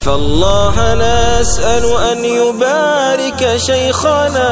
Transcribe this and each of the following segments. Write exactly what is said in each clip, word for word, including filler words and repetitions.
فالله نسأل أن يبارك شيخنا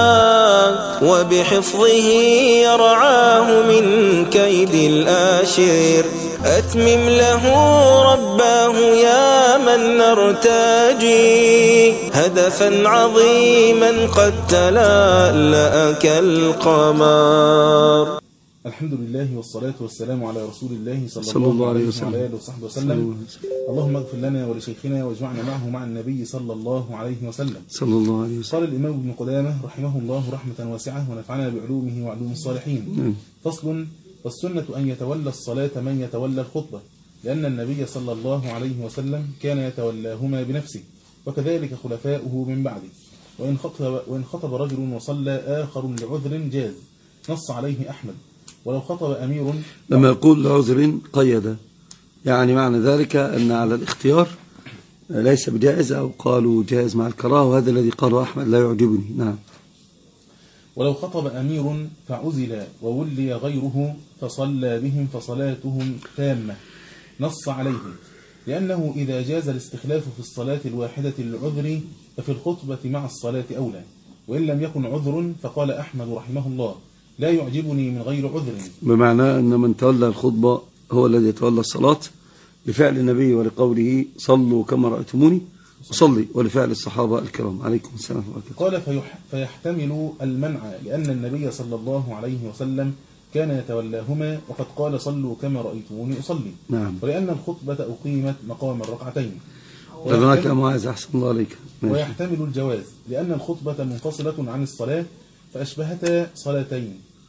وبحفظه يرعاه من كيد الآشر. أتمم له رباه يا من نرتجي هدفا عظيما قد تلألأ كالقمر. الحمد لله والصلاة والسلام على رسول الله صلى, صلى الله عليه وسلم وعلى آله وصحبه وسلم. اللهم اغفر لنا ولشيخنا واجمعنا معه مع النبي صلى الله عليه وسلم. صلى الله عليه وسلم. قال الإمام ابن قدامة رحمه الله رحمة واسعة ونفعنا بعلومه وعلوم الصالحين. فصل: والسنة أن يتولى الصلاة من يتولى الخطبة، لأن النبي صلى الله عليه وسلم كان يتولاهما بنفسه، وكذلك خلفاؤه من بعده. وإن خطب, وإن خطب رجل وصلى آخر لعذر جاز، نص عليه أحمد. ولو خطب أمير، لما يقول لعذر قيد، يعني معنى ذلك أن على الاختيار ليس بجائز، أو قالوا جائز مع الكراهة، وهذا الذي قاله أحمد لا يعجبني. نعم. ولو خطب أمير فعزل وولي غيره فصلى بهم فصلاتهم تامة، نص عليه، لأنه إذا جاز الاستخلاف في الصلاة الواحدة للعذر ففي الخطبة مع الصلاة أولى. وإن لم يكن عذر فقال أحمد رحمه الله: لا يعجبني من غير عذر، بمعنى أن من تولى الخطبة هو الذي يتولى الصلاة، لفعل النبي ولقوله صلوا كما رأيتموني أصلي، ولفعل الصحابة الكرام عليكم السلام عليكم. قال فيح فيحتمل المنع، لأن النبي صلى الله عليه وسلم كان يتولاهما، وقد قال صلوا كما رأيتموني أصلي. نعم. ولأن الخطبة أقيمت مقام الركعتين. هناك معاذ أحسن الله عليك. ويحتمل الجواز، لأن الخطبة منفصلة عن الصلاة فأشبهتا صلاتين.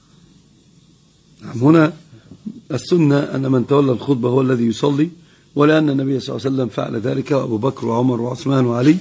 هنا السنة أن من تولى الخطبة هو الذي يصلي، ولأن النبي صلى الله عليه وسلم فعل ذلك، وأبو بكر وعمر وعثمان وعلي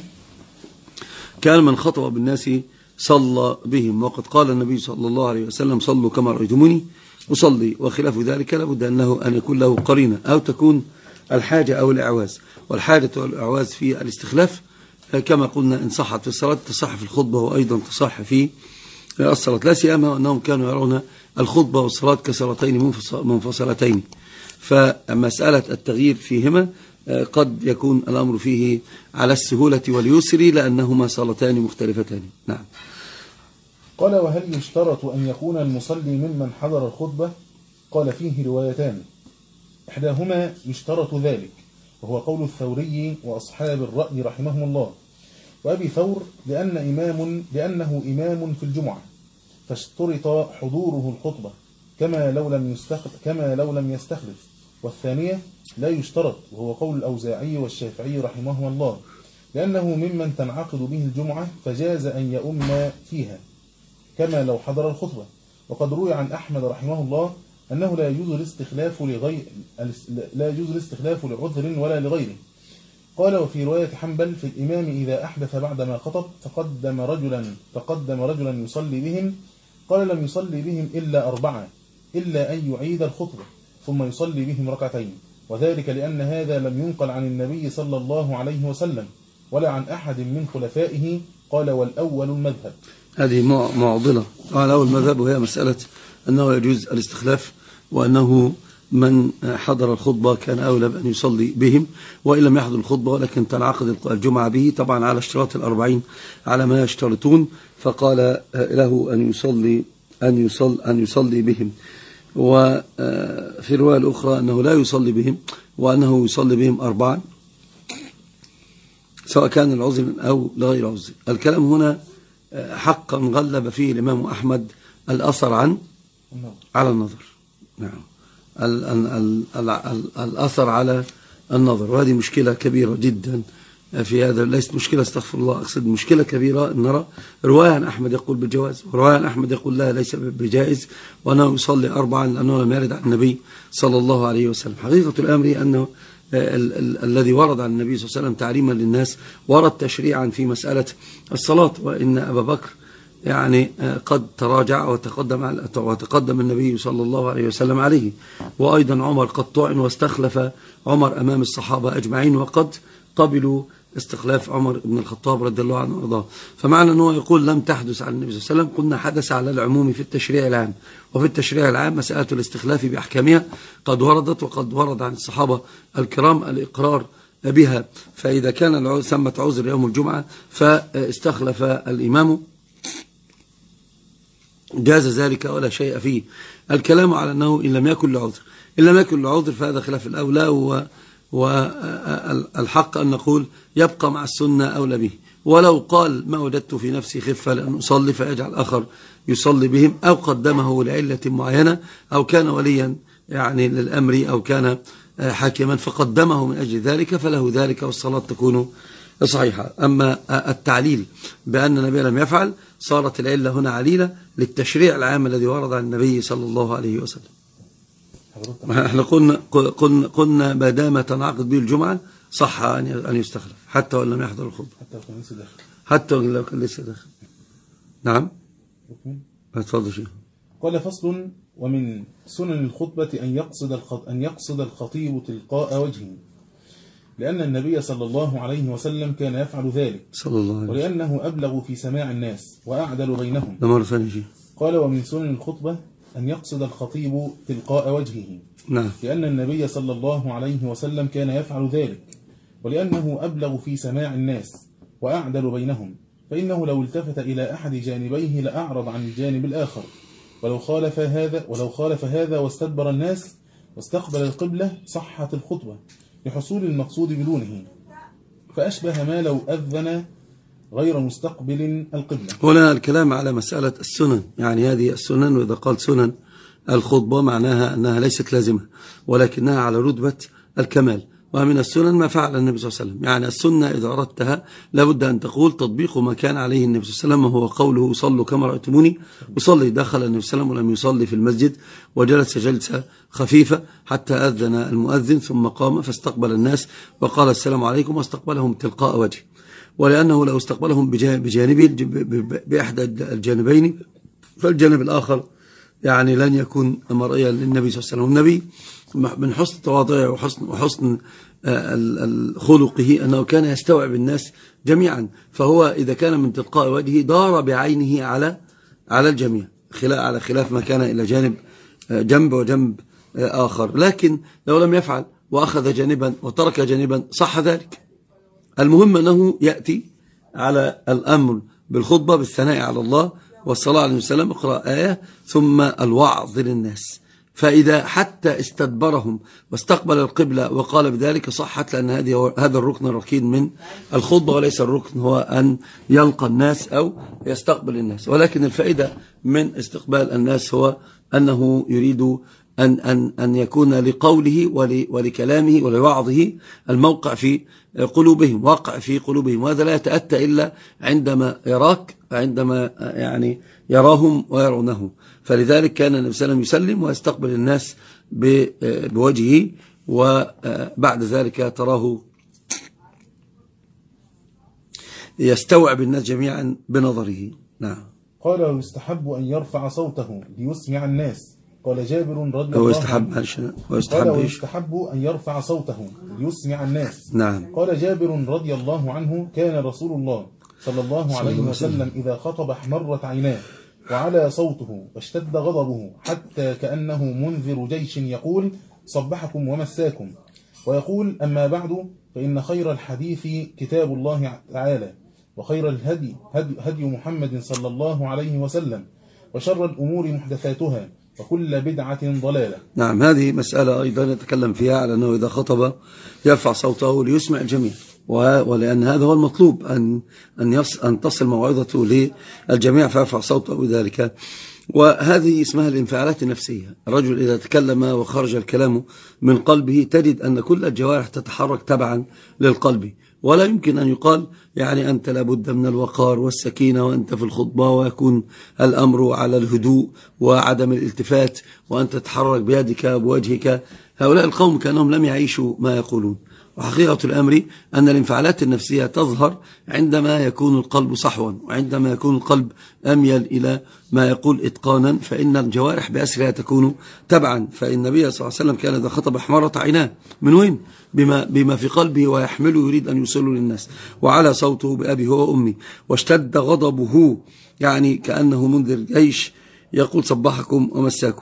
كان من خطب بالناس صلى بهم، وقد قال النبي صلى الله عليه وسلم صلوا كما رأيتموني أصلي. وخلاف ذلك لابد أنه أن يكون له قرينة، أو تكون الحاجة أو الإعواز. والحاجة والإعواز في الاستخلاف كما قلنا إن صحت في الصلاة تصح في الخطبة، وأيضا تصح في الصلاة، لا سيما أنهم كانوا يرون الخطبة والصلاة كصلاتين منفصلتين. فمسألة التغيير فيهما قد يكون الأمر فيه على السهولة واليسر، لأنهما صلاتان مختلفتان. نعم. قال: وهل يشترط أن يكون المصلي ممن حضر الخطبة؟ قال: فيه روايتان، إحداهما يشترط ذلك، وهو قول الثوري وأصحاب الرأي رحمهم الله، وأبي ثور لأن إمام لأنه إمام في الجمعة فاشترط حضوره الخطبة كما لو لم يستخلف كما لو لم يستخلف. والثانية لا يشترط، وهو قول الأوزاعي والشافعي رحمه الله، لأنه ممن تنعقد به الجمعة فجاز أن يؤم فيها كما لو حضر الخطبة. وقد روي عن أحمد رحمه الله أنه لا يجوز الاستخلاف لغير لا يجوز الاستخلاف لعذر ولا لغيره. قال: وفي رواية حنبل في الإمام إذا أحدث بعدما خطب فقدم رجلا فقدم رجلا يصلي بهم، قال: لم يصلي بهم إلا أربعة، إلا أن يعيد الخطبة ثم يصلي بهم ركعتين، وذلك لأن هذا لم ينقل عن النبي صلى الله عليه وسلم ولا عن أحد من خلفائه. قال: والأول المذهب. هذه معضلة. على أول مذهب، وهي مسألة أنه يجوز الاستخلاف، وأنه من حضر الخطبة كان أولى بأن يصلي بهم، وإن لم يحضر الخطبة ولكن تنعقد الجمعة به، طبعا على اشتراط الأربعين على ما يشترطون، فقال له أن يصلي أن يصلي أن يصلي بهم. وفي الرواية الأخرى أنه لا يصلي بهم، وأنه يصلي بهم أربعا سواء كان العذر أو لغير عذر. الكلام هنا حقا غلب فيه الإمام أحمد الأثر عن على النظر. نعم. ال ال ال ال ال الأثر على النظر، وهذه مشكلة كبيرة جدا في هذا. ليست مشكلة، استغفر الله، أقصد مشكلة كبيرة. نرى رواية عن أحمد يقول بالجواز، ورواية عن أحمد يقول لا ليس بجائز، وأنه يصلي أربعا لأنه لم يرد عن النبي صلى الله عليه وسلم. حقيقة الأمر أنه ال ال الذي ورد عن النبي صلى الله عليه وسلم تعليما للناس ورد تشريعا في مسألة الصلاة. وإن أبا بكر يعني قد تراجع وتقدم وتقدم النبي صلى الله عليه وسلم عليه، وأيضا عمر قد طعن واستخلف عمر أمام الصحابة أجمعين، وقد قبلوا استخلاف عمر بن الخطاب رضي الله عنه وارضاه. فمعنى أنه يقول لم تحدث عن النبي صلى الله عليه وسلم، قلنا حدث على العموم في التشريع العام. وفي التشريع العام مسألة الاستخلاف بأحكامها قد وردت، وقد ورد عن الصحابة الكرام الإقرار بها. فإذا كان ثمة عذر يوم الجمعة فاستخلف الإمام جاز ذلك ولا شيء فيه. الكلام على أنه إن لم يكن لعذر إن لم يكن لعذر فهذا خلاف الأولى، والحق أن نقول يبقى مع السنة أولى به. ولو قال ما وجدت في نفسي خفة لأن أصلي فيجعل آخر يصلي بهم، أو قدمه لعلة معينة، أو كان وليا يعني للأمر، أو كان حاكما فقدمه من أجل ذلك، فله ذلك والصلاة تكون صحيحة. أما التعليل بأن النبي لم يفعل صارت العلة هنا عليلة للتشريع العام الذي ورد عن النبي صلى الله عليه وسلم. احنا قلنا قلنا قلنا ما دام تنعقد به الجمعة صح أن يستخلف حتى وإن لم يحضر الخطبة، حتى لو كان لسه داخل حتى لو كان لسه داخل. نعم اتفضل شيخ. قال فصل: ومن سنن الخطبة أن يقصد أن يقصد الخطيب تلقاء وجهه، لأن النبي صلى الله عليه وسلم كان يفعل ذلك صلى الله عليه وسلم، ولأنه أبلغ في سماع الناس وأعدل بينهم. ده مرة ثانية شيخ. قال: ومن سنن الخطبة أن يقصد الخطيب تلقاء وجهه، نعم، لأن النبي صلى الله عليه وسلم كان يفعل ذلك، ولأنه أبلغ في سماع الناس وأعدل بينهم، فإنه لو التفت إلى أحد جانبيه لأعرض عن الجانب الآخر، ولو خالف هذا ولو خالف هذا واستدبر الناس واستقبل القبلة صحت الخطبة لحصول المقصود بدونه، فأشبه ما لو أذن غير مستقبل القبلة. هنا الكلام على مسألة السنن، يعني هذه السنن، وإذا قال سنن الخطبة معناها أنها ليست لازمة ولكنها على رتبة الكمال. ومن السنن ما فعل النبي صلى الله عليه وسلم، يعني السنة إذا أردتها لابد أن تقول تطبيق ما كان عليه النبي صلى الله عليه وسلم، وهو قوله صلوا كما رأيتموني أصلي. دخل النبي صلى الله عليه وسلم ولم يصلي في المسجد وجلس جلسة خفيفة حتى أذن المؤذن، ثم قام فاستقبل الناس وقال السلام عليكم واستقبلهم تلقاء وجهه، ولأنه لو استقبلهم بجانبه بإحدى الجانبين فالجانب الآخر يعني لن يكون مرئيا للنبي صلى الله عليه وسلم. النبي من حسن تواضعه وحسن, وحسن خلقه أنه كان يستوعب الناس جميعا، فهو إذا كان من تلقاء وجهه دار بعينه على على الجميع، خلاف على خلاف ما كان إلى جانب جنب وجنب آخر. لكن لو لم يفعل وأخذ جانبا وترك جانبا صح ذلك. المهم أنه يأتي على الأمر بالخطبة بالثناء على الله والصلاة عليه وسلم، اقرأ آية ثم الوعظ للناس، فإذا حتى استدبرهم واستقبل القبلة وقال بذلك صحت، لأن هذا الركن الركين من الخطبة، وليس الركن هو أن يلقى الناس أو يستقبل الناس. ولكن الفائدة من استقبال الناس هو أنه يريد أن, أن, أن يكون لقوله ولكلامه ولوعظه الموقع في قلوبهم، واقع في قلوبهم، وهذا لا يتأتى إلا عندما يراك، عندما يعني يراهم ويرونه. فلذلك كان النبي صلى الله عليه وسلم يسلم ويستقبل الناس بوجهه، وبعد ذلك تراه يستوعب الناس جميعا بنظره. نعم. قال: ويستحب أن يرفع صوته ليسمع الناس. قال جابر رضي الله عنه: ويستحب قال ويستحب أن يرفع صوته ليسمع الناس. نعم. قال جابر رضي الله عنه: كان رسول الله صلى الله عليه وسلم إذا خطب احمرت عيناه وعلى صوته واشتد غضبه حتى كأنه منذر جيش يقول: صبحكم ومساكم. ويقول: أما بعد، فإن خير الحديث كتاب الله تعالى، وخير الهدي هدي, هدي محمد صلى الله عليه وسلم، وشر الأمور محدثاتها، وكل بدعة ضلالة. نعم، هذه مسألة أيضا نتكلم فيها على أنه إذا خطب يرفع صوته ليسمع الجميع، ولأن هذا هو المطلوب، أن أن أن تصل موعظته للجميع فيرفع صوته بذلك. وهذه اسمها الانفعالات النفسية. الرجل إذا تكلم وخرج الكلام من قلبه تجد أن كل الجوارح تتحرك تبعا للقلب، ولا يمكن أن يقال يعني أنت لابد من الوقار والسكينة وأنت في الخطبة، ويكون الأمر على الهدوء وعدم الالتفات وأنت تتحرك بيدك بوجهك. هؤلاء القوم كأنهم لم يعيشوا ما يقولون. وحقيقة الأمر أن الانفعالات النفسية تظهر عندما يكون القلب صحوا، وعندما يكون القلب أميل إلى ما يقول إتقانا، فإن الجوارح بأسرها تكون تبعا. فإن النبي صلى الله عليه وسلم كان إذا خطب احمرت عيناه. من وين؟ بما, بما في قلبه ويحمله يريد أن يوصله للناس. وعلى صوته بأبي هو وأمي، واشتد غضبه، يعني كأنه منذر جيش يقول: صبحكم ومساكم.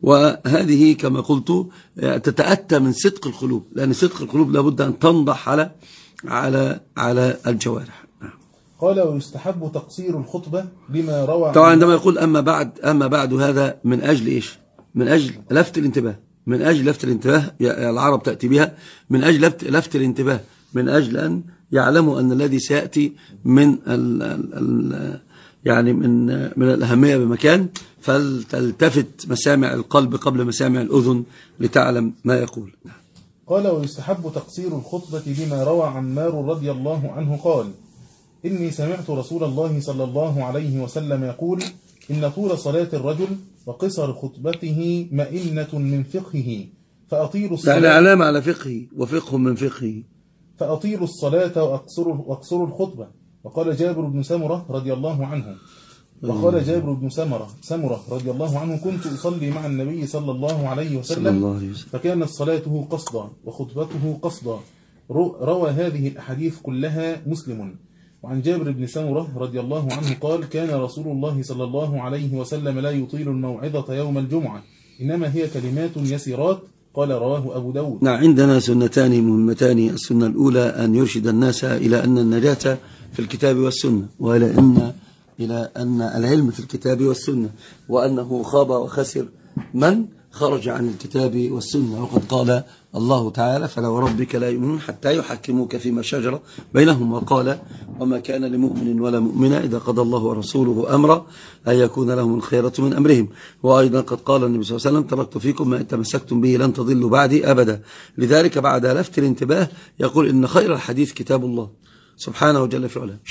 وهذه كما قلت تتأتى من صدق القلوب، لأن صدق القلوب لابد أن تنضح على على على الجوارح. قال ويستحب تقصير الخطبة بما روى. طبعا عندما يقول أما بعد أما بعد هذا من أجل إيش؟ من أجل لفت الانتباه، من أجل لفت الانتباه، العرب تأتي بها من أجل لفت الانتباه، من أجل أن يعلموا أن الذي سيأتي من ال ال يعني من من الأهمية بمكان، فلتلتفت مسامع القلب قبل مسامع الأذن لتعلم ما يقول. قال ويستحب تقصير الخطبة بما روى عمار رضي الله عنه قال إني سمعت رسول الله صلى الله عليه وسلم يقول إن طول صلاة الرجل وقصر خطبته مئنة من فقهه فأطيلوا الصلاة، يعني علامة على فقهه وفقه من فقهه، فأطيلوا الصلاة وأقصروا وأقصروا الخطبة. وقال جابر بن سمرة رضي الله عنه وقال جابر بن سمرة سمرة رضي الله عنه كنت أصلي مع النبي صلى الله عليه وسلم فكانت صلاته قصدا وخطبته قصدا. روى هذه الأحاديث كلها مسلم. وعن جابر بن سمرة رضي الله عنه قال كان رسول الله صلى الله عليه وسلم لا يطيل الموعظة يوم الجمعة إنما هي كلمات يسيرات. قال رواه أبو داود. نعم، عندنا سنتان مهمتان. السنة الأولى أن يرشد الناس إلى أن النجاة في الكتاب والسنة، وإلى أن إلى أن العلم في الكتاب والسنة، وأنه خاب وخسر من خرج عن الكتاب والسنة. وقد قال الله تعالى فلا وربك لا يؤمنون حتى يحكموك فيما شجر بينهم. وقال وما كان لمؤمن ولا مؤمنة إذا قضى الله ورسوله أمرا أن يكون لهم الخيرة من أمرهم. وأيضا قد قال النبي صلى الله عليه وسلم تركت فيكم ما تمسكتم به لن تضلوا بعدي أبدا. لذلك بعد لفت الانتباه يقول إن خير الحديث كتاب الله سبحانه جل في علاه.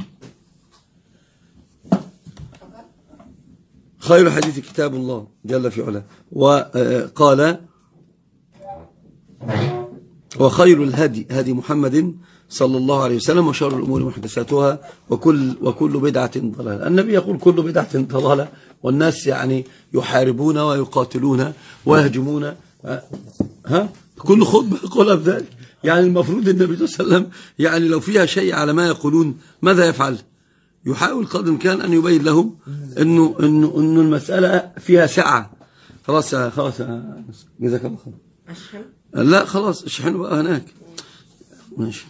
خير الحديث كتاب الله جل في علاه. وقال وخير الهدي هدي محمد صلى الله عليه وسلم وشر الأمور محدثاتها وكل وكل بدعة ضلالة. النبي يقول كل بدعة ضلالة، والناس يعني يحاربون ويقاتلون ويهجمون. ها كل خطبة يقولها بذلك. يعني المفروض النبي صلى الله عليه وسلم يعني لو فيها شيء على ما يقولون ماذا يفعل؟ يحاول قدر الإمكان أن يبين لهم إنه إنه إنه المسألة فيها سعة. خلاص خلاص جزاك الله خير. لا خلاص الشحن بقى هناك ماشي.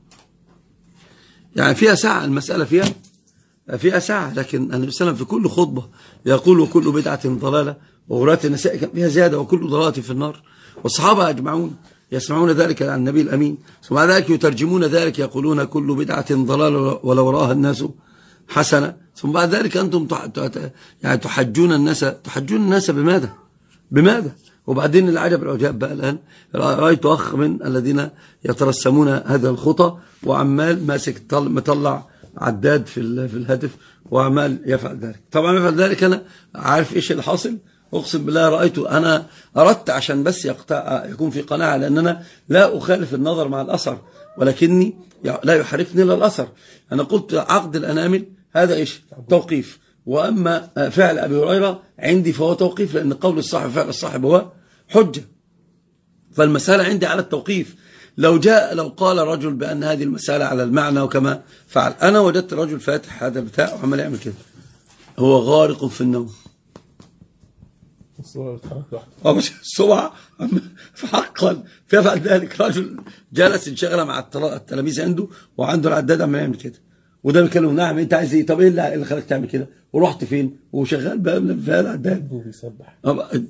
يعني فيها سعة المسألة، فيها فيها سعة. لكن النبي صلى الله عليه وسلم في كل خطبة يقول وكل بدعة ضلالة وغلاة النساء كان فيها زيادة وكل ضلالة في النار. والصحابة أجمعون يسمعون ذلك عن النبي الأمين، ثم ذلك يترجمون ذلك يقولون كل بدعة ضلالة ولو رآها الناس حسنة. ثم بعد ذلك أنتم يعني تحجون الناس تحجون الناس بماذا بماذا وبعدين العجب العجاب بقى الآن رأيت أخ من الذين يترسمون هذا الخطى وعمال ماسك مطلع عداد في في الهاتف وعمال يفعل ذلك. طبعا يفعل ذلك أنا عارف إيش اللي حاصل. أقسم بالله رأيت أنا أردت عشان بس يقطع يكون في قناعة، لأن أنا لا أخالف النظر مع الأثر ولكني لا يحركني إلا الأثر. أنا قلت عقد الأنامل هذا إيش توقيف، وأما فعل أبي هريرة عندي فهو توقيف، لأن قول الصاحب فعل الصاحب هو حجة. فالمسألة عندي على التوقيف. لو جاء لو قال رجل بأن هذه المسألة على المعنى وكما فعل، أنا وجدت رجل فاتح هذا البتاع وعمال يعمل كده هو غارق في النوم. الصورة بتحرك لوحدها. الصورة حقا فيفعل ذلك. رجل جلس انشغل مع التلاميذ عنده وعنده العداد عمال يعمل كده، وده بيكلمه نعم انت عايز ايه؟ طب ايه اللي خلاك تعمل كده؟ ورحت فين؟ وشغال بقى من في العداد وبيسبح.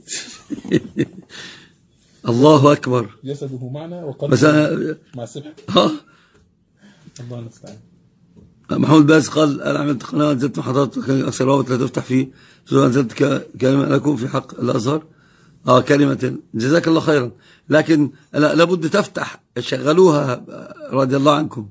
الله اكبر. جسده معنا وقلبه مع السبح. اه الله المستعان. محمود باز قال انا عملت قناه نزلت محاضرات اكثر رابط لا تفتح فيه نزلت كلمه لكم في حق الازهر اه كلمه جزاك الله خيرا، لكن لابد تفتح شغلوها رضي الله عنكم.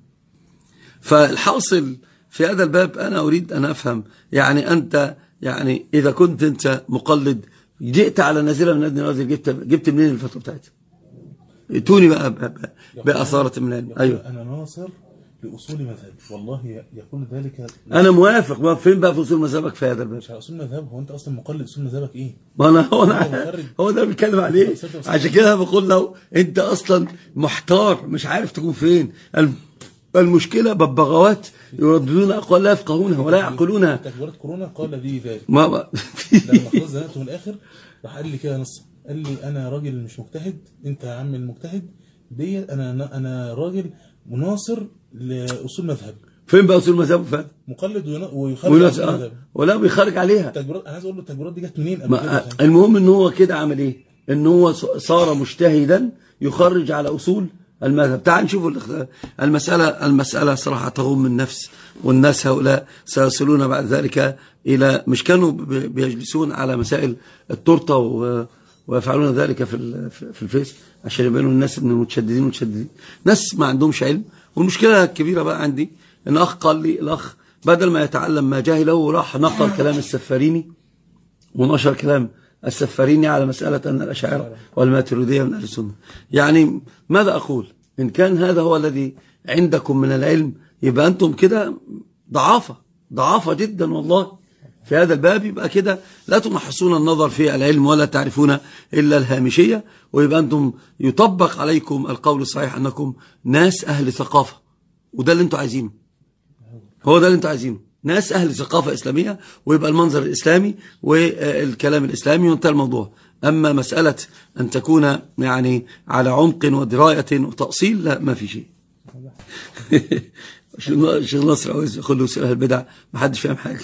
فالحاصل في هذا الباب أنا أريد أن أفهم، يعني أنت يعني إذا كنت أنت مقلد جئت على نازلة من نادي نازل جبت جبت منين الفتوى بتاعتها؟ ائتوني بقى بأثارة من العلم. أيوه أنا ناصر لأصول مذهب والله يقول ذلك. أنا موافق. ما فين بقى في أصول مذهبك في هذا الباب؟ مش على أصول مذهب. هو أنت أصلا مقلد أصول مذهبك إيه؟ ما أنا هو أنا هو ده بيتكلم عليه. عشان كده بقول له أنت أصلا محتار مش عارف تكون فين. المشكلة ببغاوات يرددون أقوال لا يفقهونها ولا يعقلونها. تكبيرات كورونا قال لي ذلك ما ما لما خلاص زنقته من الآخر راح قال لي كده نص، قال لي أنا راجل مش مجتهد، أنت يا عم المجتهد دي، أنا أنا راجل مناصر لأصول مذهب. فين بقى أصول مذهب؟ فين؟ مقلد ويخرج على أصول مذهب ولا بيخرج عليها. التكبيرات أنا عايز أقول له التكبيرات دي جت منين؟ المهم إن هو كده عمل إيه؟ إن هو صار مجتهدا يخرج على أصول المذهب. تعال نشوف المسألة. المسألة صراحة تغم النفس، والناس هؤلاء سيصلون بعد ذلك إلى، مش كانوا بيجلسون على مسائل التورته ويفعلون ذلك في في الفيس عشان يبينوا الناس ان المتشددين متشددين، ناس ما عندهمش علم. والمشكلة الكبيرة بقى عندي ان اخ قال لي، الاخ بدل ما يتعلم ما جاهله راح نقل كلام السفاريني ونشر كلام السفاريني على مسألة أن الأشاعرة والماتريدية من أهل السنة. يعني ماذا أقول؟ إن كان هذا هو الذي عندكم من العلم يبقى أنتم كده ضعافة ضعافة جدا والله في هذا الباب. يبقى كده لا تمحصون النظر في العلم ولا تعرفون إلا الهامشية، ويبقى أنتم يطبق عليكم القول الصحيح أنكم ناس أهل ثقافة، وده اللي أنتم عايزينه، هو ده اللي أنتم عايزينه، ناس أهل ثقافة إسلامية، ويبقى المنظر الإسلامي والكلام الإسلامي وانتهى الموضوع. أما مسألة أن تكون يعني على عمق ودراية وتأصيل، لا، ما في شيء. شيخ نصر عاوز يقول له سؤال البدع ما حدش فاهم حاجة.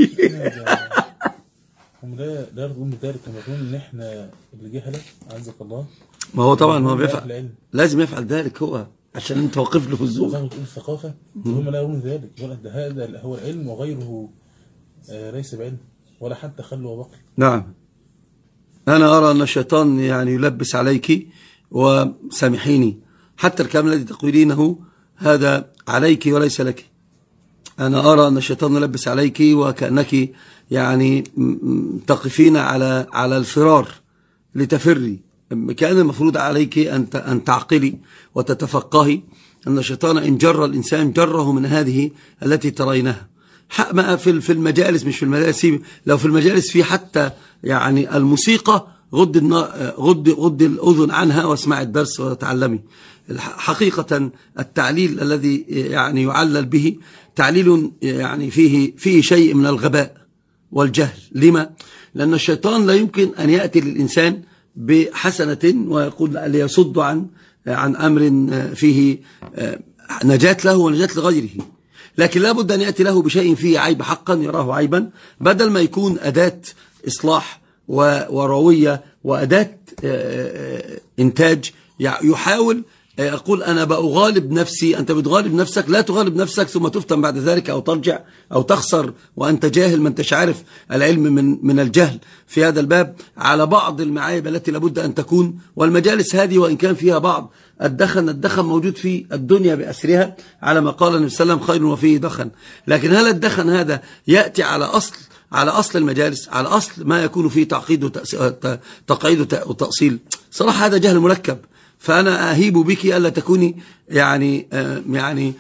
هم لا لا يرغبون بذلك، كما يقولون ان احنا اللي جهله عزك الله. ما هو طبعا هو بيفعل، لازم يفعل ذلك هو عشان انت واقف له في الزور. زي ما تقول الثقافه، هم لا يرون ذلك، يقول هذا هو العلم وغيره ليس بعلم ولا حتى خل وبقي. نعم، انا ارى ان الشيطان يعني يلبس عليك، وسامحيني حتى الكلام الذي تقولينه هذا عليك وليس لك. أنا أرى أن الشيطان يلبس عليك وكأنك يعني تقفين على على الفرار لتفري، كأن المفروض عليك أن أن تعقلي وتتفقهي أن الشيطان إن جر الإنسان جره من هذه التي ترينها. ما في في المجالس، مش في المجالس، لو في المجالس في حتى يعني الموسيقى غض غض غض الأذن عنها واسمع الدرس وتعلمي. حقيقة التعليل الذي يعني يعلل به تعليل يعني فيه فيه شيء من الغباء والجهل. لما؟ لأن الشيطان لا يمكن أن يأتي للإنسان بحسنة ويقول ليصد عن عن أمر فيه نجاة له ونجاة لغيره، لكن لا بد أن يأتي له بشيء فيه عيب حقا يراه عيبا، بدل ما يكون أداة إصلاح وروية وأداة إنتاج. يحاول يقول أنا بأغالب نفسي، أنت بتغالب نفسك، لا تغالب نفسك ثم تفتن بعد ذلك أو ترجع أو تخسر وأنت جاهل، ما أنتش عارف العلم من من الجهل في هذا الباب على بعض المعايب التي لابد أن تكون. والمجالس هذه وإن كان فيها بعض الدخن، الدخن موجود في الدنيا بأسرها على ما قال النبي صلى الله عليه وسلم خير وفيه دخن، لكن هل الدخن هذا يأتي على أصل على أصل المجالس، على أصل ما يكون فيه تعقيد وتقعيد وتأصيل؟ صراحة هذا جهل مركب. فأنا أهيب بك ألا تكوني يعني يعني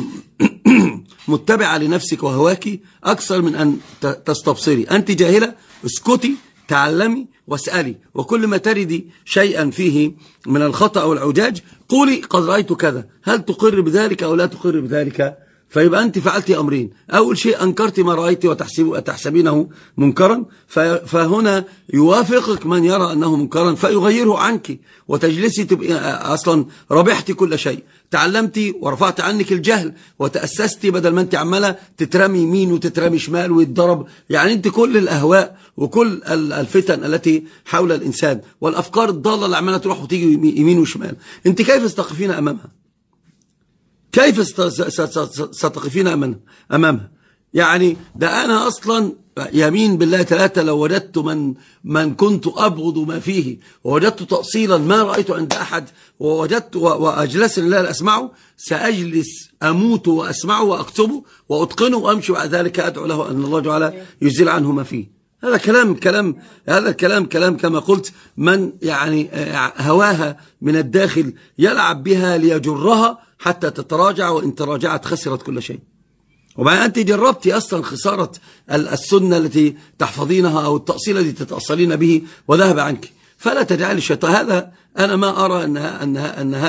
متبعة لنفسك وهواك أكثر من أن تستبصري. أنت جاهلة، اسكتي، تعلمي واسألي، وكل ما تردي شيئا فيه من الخطأ والعجاج قولي قد رأيت كذا، هل تقر بذلك أو لا تقر بذلك؟ فيبقى أنت فعلت أمرين، أول شيء أنكرت ما رأيت وتحسبينه منكرا، فهنا يوافقك من يرى أنه منكرا فيغيره عنك، وتجلسي تبقى أصلا ربحت كل شيء، تعلمتي ورفعت عنك الجهل وتأسستي، بدل ما أنت عمالة تترمي يمين وتترمي شمال ويتضرب. يعني أنت كل الأهواء وكل الفتن التي حول الإنسان والأفكار الضالة اللي عمالة تروح وتيجي يمين وشمال، أنت كيف ستقفين أمامها؟ كيف ستقفين أمامها؟ يعني ده أنا أصلا يمين بالله ثلاثة لو وجدت من من كنت أبغض ما فيه ووجدت تأصيلا ما رأيته عند أحد ووجدت وأجلس لا أسمعه، سأجلس أموت وأسمعه وأكتبه وأتقنه وأمشي بعد ذلك أدعو له أن الله تعالى يزيل عنه ما فيه. هذا كلام كلام هذا الكلام كلام كما قلت من يعني هواها من الداخل يلعب بها ليجرها حتى تتراجع، وإن تراجعت خسرت كل شيء. وبعدين أنت جربتي أصلا خسارة السنة التي تحفظينها أو التأصيل الذي تتأصلين به وذهب عنك، فلا تجعل الشيطان. هذا أنا ما أرى أن أن أن هذا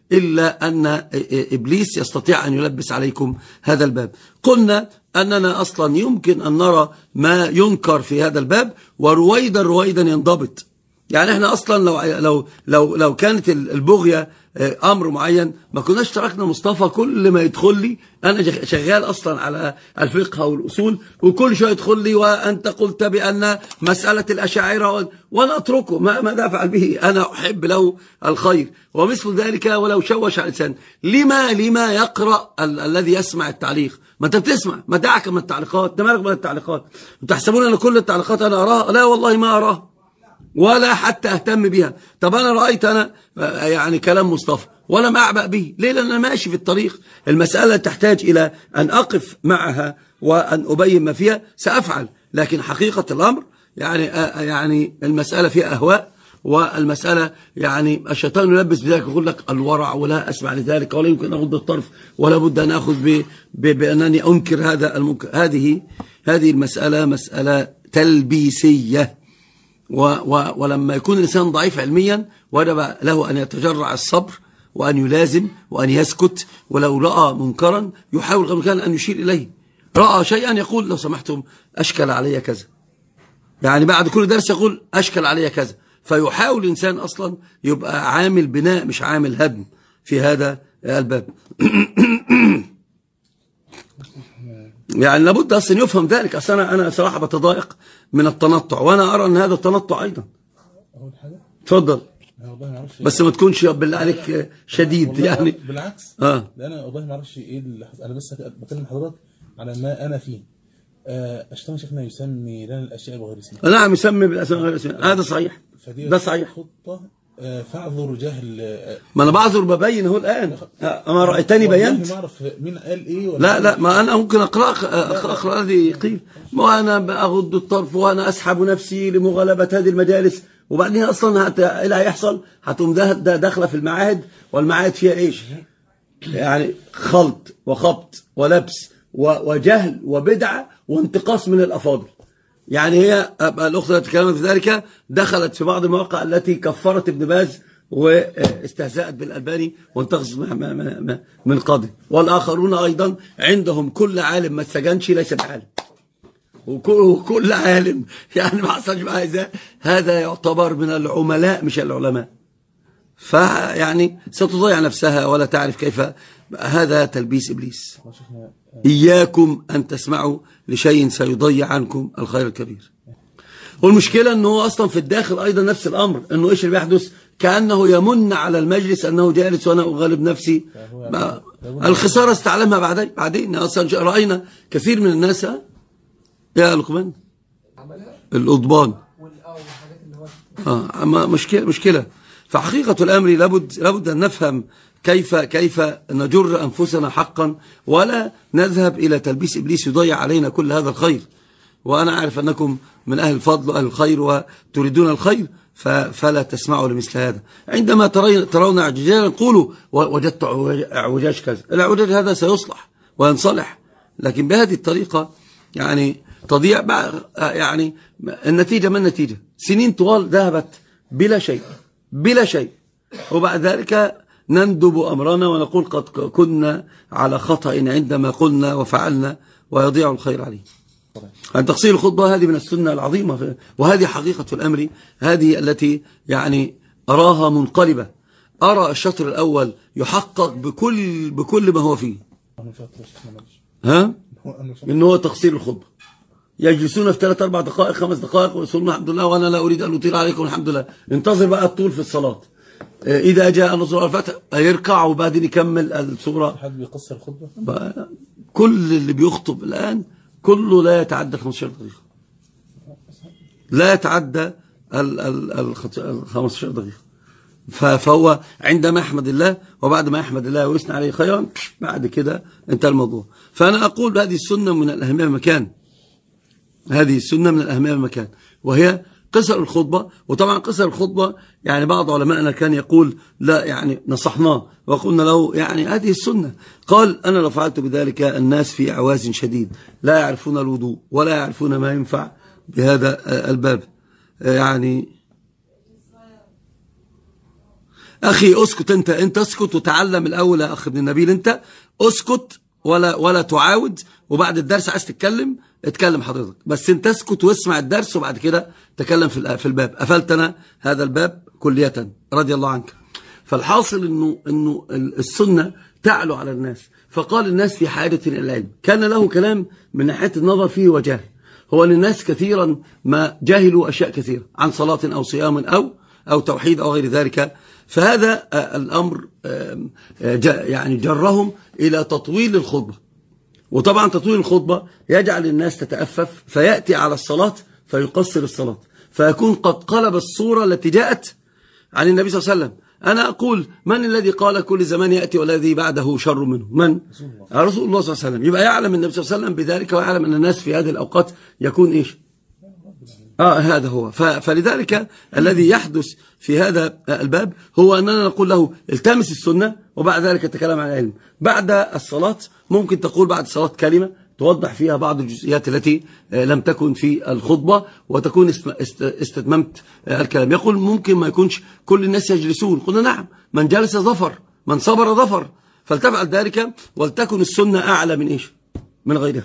إلا أن إبليس يستطيع أن يلبس عليكم هذا الباب. قلنا أننا أصلا يمكن أن نرى ما ينكر في هذا الباب ورويدا رويدا ينضبط. يعني احنا أصلا لو لو لو لو كانت البغية أمر معين ما كناش تركنا مصطفى كل ما يدخل لي. أنا شغال أصلا على الفقه والأصول وكل شوية يدخل لي وأنت قلت بأن مسألة الأشاعرة وأنا أتركه ما ماذا أفعل به؟ أنا أحب له الخير ومثل ذلك ولو شوش على الإنسان. لما لما يقرأ ال الذي يسمع التعليق؟ ما أنت بتسمع، ما دعك من التعليقات، أنت مالك من التعليقات؟ تحسبون أن كل التعليقات أنا أراها؟ لا والله ما أراها ولا حتى أهتم بها. طب أنا رأيت أنا يعني كلام مصطفى ولم أعبأ به. ليه؟ لأن أنا ماشي في الطريق. المسألة تحتاج إلى أن أقف معها وأن أبين ما فيها سأفعل. لكن حقيقة الأمر يعني يعني المسألة فيها أهواء، والمسألة يعني الشيطان يلبس بذلك يقول لك الورع ولا أسمع لذلك ولا يمكن أغض الطرف ولا بد أن أخذ بأنني أنكر هذا المنكر. هذه هذه المسألة مسألة تلبيسية. و و ولما يكون الإنسان ضعيف علميا وجب له أن يتجرع الصبر وأن يلازم وأن يسكت، ولو رأى منكرا يحاول قبل كان أن يشير إليه. رأى شيئا يقول لو سمحتم أشكل علي كذا، يعني بعد كل درس يقول أشكل علي كذا، فيحاول الإنسان أصلا يبقى عامل بناء مش عامل هدم في هذا الباب. يعني لابد أصلا يفهم ذلك. أصلا أنا صراحة بتضايق من التنطع، وأنا أرى أن هذا التنطع أيضا. تفضل بس ما تكونش بالله عليك شديد يعني. بالعكس اه لا انا والله ما اعرفش ايه اللي حصل. انا بس بكلم حضرتك على ما انا فيه. اشتغل شيخنا يسمي لنا الاشياء بغير اسمها. نعم يسمي بالاسماء غير اسمها، هذا صحيح، ده صحيح. خطه فاعذر جهل. ما انا بعذر ببين اهو الان. اما رايتني بينت. ما اعرف مين قال ايه ولا لا لا ما انا ممكن اقرا اقرا الذي قيل. ما انا اغض الطرف وانا اسحب نفسي لمغالبه هذه المجالس، وبعدين اصلا هت... ايه اللي هيحصل؟ هتقوم ده داخله في المعاهد، والمعاهد فيها ايش؟ يعني خلط وخبط ولبس و... وجهل وبدعه وانتقاص من الافاضل. يعني هي الاخت التي تكلمت في ذلك دخلت في بعض المواقع التي كفرت ابن باز واستهزأت بالألباني وانتقصت من قاضي، والآخرون أيضا عندهم كل عالم ما اتسجنش ليس بعالم، وكل عالم يعني ما حصلش معاه. هذا يعتبر من العملاء مش العلماء. فيعني ستضيع نفسها ولا تعرف كيف. هذا تلبيس إبليس. إياكم أن تسمعوا لشيء سيضيع عنكم الخير الكبير. والمشكلة أنه أصلا في الداخل أيضا نفس الأمر، أنه إيش اللي بيحدث؟ كأنه يمن على المجلس أنه جالس وأنا أغالب نفسي. الخسارة استعلمها بعدين بعدين أصلا رأينا كثير من الناس يا لقمان الأضبان آه مشكلة مشكلة. فحقيقة الأمر لابد لابد أن نفهم كيف كيف نجر أنفسنا حقا، ولا نذهب إلى تلبيس إبليس يضيع علينا كل هذا الخير. وأنا أعرف أنكم من أهل الفضل وأهل الخير وتريدون الخير، فلا تسمعوا لمثل هذا. عندما ترون اعوجاجا قولوا وجدت اعوجاج كذا. الاعوجاج هذا سيصلح وينصلح، لكن بهذه الطريقة يعني تضيع. يعني النتيجة ما النتيجة؟ سنين طوال ذهبت بلا شيء بلا شيء، وبعد ذلك نندب أمرنا ونقول قد كنا على خطأ عندما قلنا وفعلنا، ويضيع الخير عليه. أن تقصير الخطبة هذه من السنة العظيمة، وهذه حقيقة الأمر. هذه التي يعني أراها منقلبة. أرى الشطر الأول يحقق بكل بكل ما هو فيه. ها؟ إنه هو تقصير الخطبة. يجلسون في ثلاث أربع دقائق خمس دقائق ويصلون الحمد لله، وأنا لا أريد أن أطيل عليكم الحمد لله. انتظر بقى الطول في الصلاة. إذا جاء نصر الفتح يركع وبعدين يكمل السورة. حد بيقصر الخطبة؟ كل اللي بيخطب الآن كله لا يتعدى خمسة عشر دقيقة، لا يتعدى ال خمسة عشر دقيقة. فهو عندما يحمد الله وبعد ما يحمد الله ويثني عليه خيرا بعد كده انتهى الموضوع. فأنا أقول هذه السنة من الأهمية بمكان، هذه السنة من الأهمية بمكان، وهي قصر الخطبة. وطبعا قصر الخطبة يعني بعض علمائنا كان يقول لا، يعني نصحناه وقلنا له يعني هذه السنة. قال أنا لو فعلت بذلك الناس في عواز شديد لا يعرفون الوضوء ولا يعرفون ما ينفع بهذا الباب. يعني أخي اسكت، أنت أنت اسكت وتعلم الأول يا أخ ابن النبيل، أنت اسكت ولا ولا تعاود، وبعد الدرس عايز تتكلم اتكلم حضرتك، بس أنت اسكت واسمع الدرس وبعد كده تكلم في في الباب. قفلت أنا هذا الباب كلية رضي الله عنك. فالحاصل إنه إنه السنة تعلو على الناس، فقال الناس في حاجة إلى العلم. كان له كلام من ناحية النظر فيه وجاه، هو أن الناس كثيرا ما جاهلوا أشياء كثيرة عن صلاة أو صيام أو أو توحيد أو غير ذلك، فهذا الأمر يعني جرهم إلى تطويل الخطبة. وطبعا تطويل الخطبة يجعل الناس تتأفف، فيأتي على الصلاة فيقصر الصلاة، فيكون قد قلب الصورة التي جاءت عن النبي صلى الله عليه وسلم. أنا أقول من الذي قال كل زمان يأتي والذي بعده شر منه؟ من؟ رسول الله صلى الله عليه وسلم. يبقى يعلم النبي صلى الله عليه وسلم بذلك، ويعلم أن الناس في هذه الأوقات يكون إيش؟ آه هذا هو. فلذلك الذي يحدث في هذا الباب هو أننا نقول له التمس السنة وبعد ذلك تكلم عن العلم. بعد الصلاة ممكن تقول بعد الصلاة كلمة توضح فيها بعض الجزئيات التي لم تكن في الخطبة وتكون استتممت الكلام. يقول ممكن ما يكونش كل الناس يجلسون، قلنا نعم، من جلس ظفر، من صبر ظفر، فلتفعل ذلك ولتكن السنة أعلى من إيش؟ من غيرها.